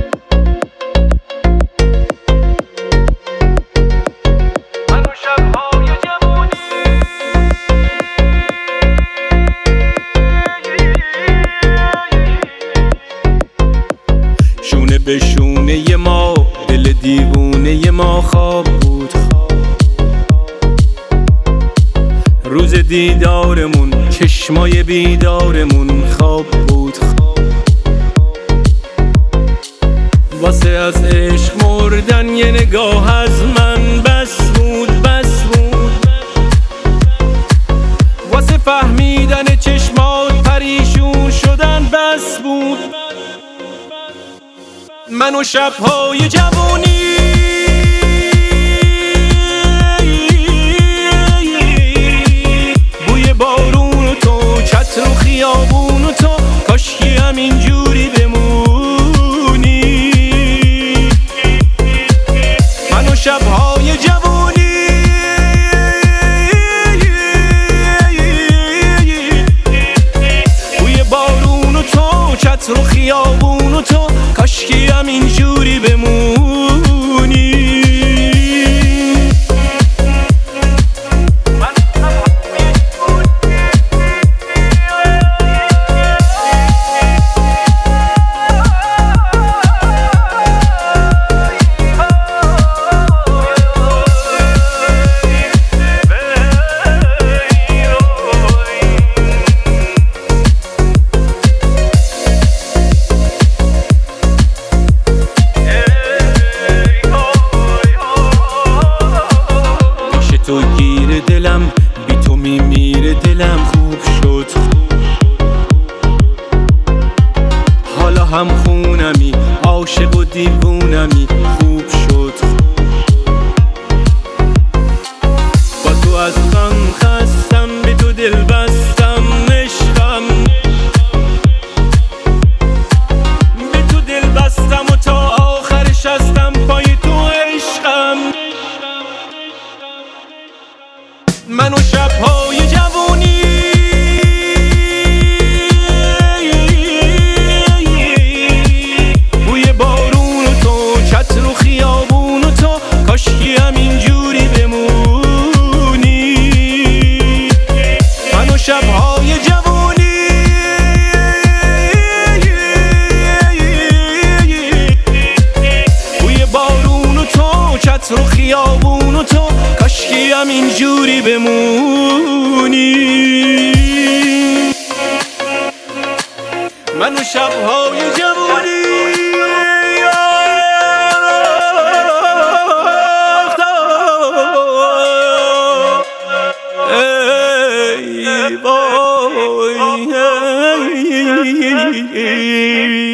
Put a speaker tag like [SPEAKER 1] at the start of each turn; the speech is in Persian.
[SPEAKER 1] شونه به شونه ما دل دیوونه ما خواب بود. روز دیدارمون چشمای بیدارمون خواب بود. واسه از عشق مردن یه نگاه از من بس بود، بس بود. واسه فهمیدن چشمات پریشون شدن بس بود. من و شب‌های جوانی بوی بارون و تو، چتر و خیابون و تو، کاشکی همینجوری بمونی. من و شب‌های جوانی بوی بارون و تو، چتر و خیابون و تو، کاشکی همینجوری بمونی. تو گیر دلم، بی تو میمیره دلم، خوب شد. حالا هم خونمی، عاشق و دیوونمی، خوب شد. با تو از غم خستم، به تو دل بستم، عشقم. به تو دل بستم و تا آخرش هستم پای تو عشقم. من و شب‌های جوانی بوی بارون و تو، چتر و خیابون و تو، کاشکی همینجوری بمونی. من و شب‌های جوانی بوی بارون و تو، چتر و خیابون و تو، کاشکی همینجوری بمونی. من و شب‌های جوانی ای وای